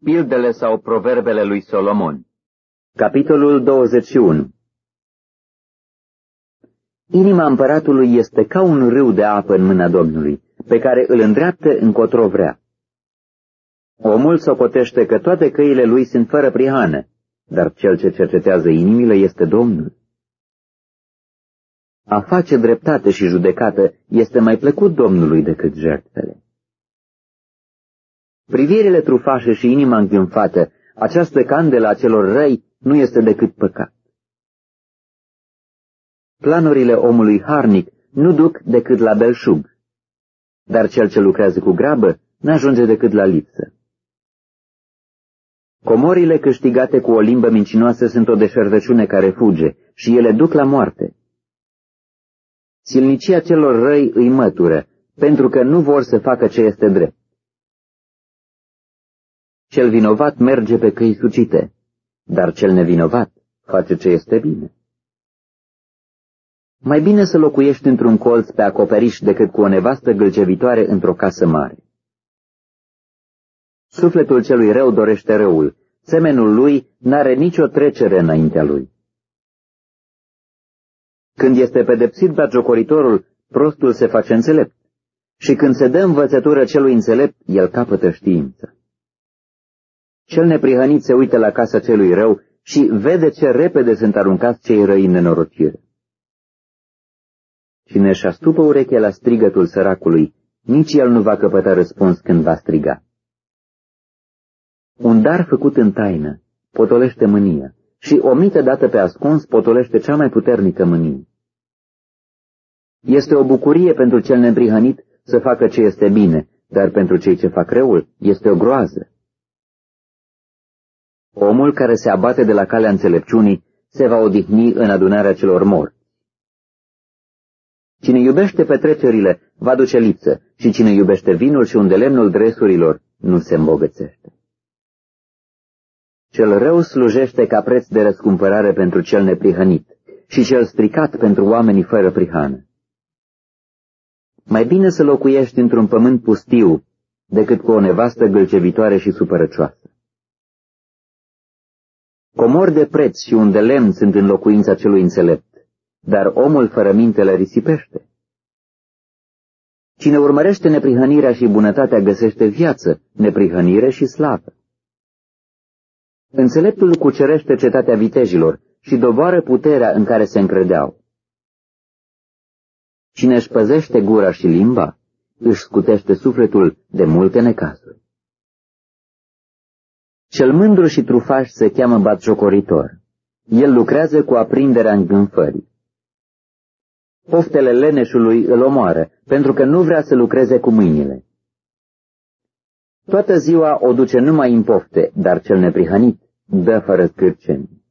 Pildele sau proverbele lui Solomon. Capitolul 21. Inima împăratului este ca un râu de apă în mâna Domnului, pe care îl îndreaptă încotro vrea. Omul socotește că toate căile lui sunt fără prihană, dar cel ce cercetează inimile este Domnul. A face dreptate și judecată este mai plăcut Domnului decât jertfele. Privirile trufașe și inima îngânfată, această candelă a celor răi nu este decât păcat. Planurile omului harnic nu duc decât la belșug, dar cel ce lucrează cu grabă n-ajunge decât la lipsă. Comorile câștigate cu o limbă mincinoasă sunt o deșertăciune care fuge și ele duc la moarte. Silnicia celor răi îi mătură, pentru că nu vor să facă ce este drept. Cel vinovat merge pe căi sucite, dar cel nevinovat face ce este bine. Mai bine să locuiești într-un colț pe acoperiș decât cu o nevastă gâlcevitoare într-o casă mare. Sufletul celui rău dorește răul, semenul lui n-are nicio trecere înaintea lui. Când este pedepsit batjocoritorul, prostul se face înțelept, și când se dă învățătură celui înțelept, el capătă știință. Cel neprihănit se uită la casa celui rău și vede ce repede sunt aruncați cei răi în nenorocire. Cine își astupă urechea la strigătul săracului, nici el nu va căpăta răspuns când va striga. Un dar făcut în taină potolește mânia și o mită dată pe ascuns potolește cea mai puternică mânie. Este o bucurie pentru cel neprihănit să facă ce este bine, dar pentru cei ce fac răul este o groază. Omul care se abate de la calea înțelepciunii se va odihni în adunarea celor morți. Cine iubește petrecerile va duce lipsă și cine iubește vinul și undelemnul dresurilor nu se îmbogățește. Cel rău slujește ca preț de răscumpărare pentru cel neprihănit și cel stricat pentru oamenii fără prihană. Mai bine să locuiești într-un pământ pustiu decât cu o nevastă gâlcevitoare și supărăcioasă. Comori de preț și un de lemn sunt în locuința celui înțelept, dar omul fără minte le risipește. Cine urmărește neprihănirea și bunătatea găsește viață, neprihănire și slavă. Înțeleptul cucerește cetatea vitejilor și doboară puterea în care se încredeau. Cine își păzește gura și limba, își scutește sufletul de multe necazuri. Cel mândru și trufaș se cheamă batjocoritor. El lucrează cu aprinderea îngânfării. Poftele leneșului îl omoară, pentru că nu vrea să lucreze cu mâinile. Toată ziua o duce numai în pofte, dar cel neprihănit dă fără scârceni.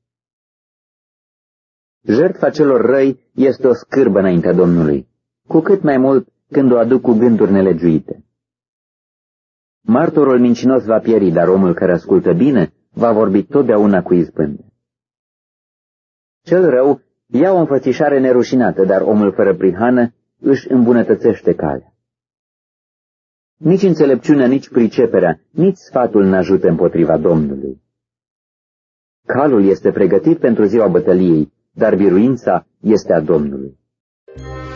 Jertfa celor răi este o scârbă înaintea Domnului, cu cât mai mult când o aduc cu gânduri nelegiuite. Martorul mincinos va pieri, dar omul care ascultă bine va vorbi totdeauna cu izbândă. Cel rău ia o înfățișare nerușinată, dar omul fără prihană își îmbunătățește calea. Nici înțelepciunea, nici priceperea, nici sfatul n-ajută împotriva Domnului. Calul este pregătit pentru ziua bătăliei, dar biruința este a Domnului.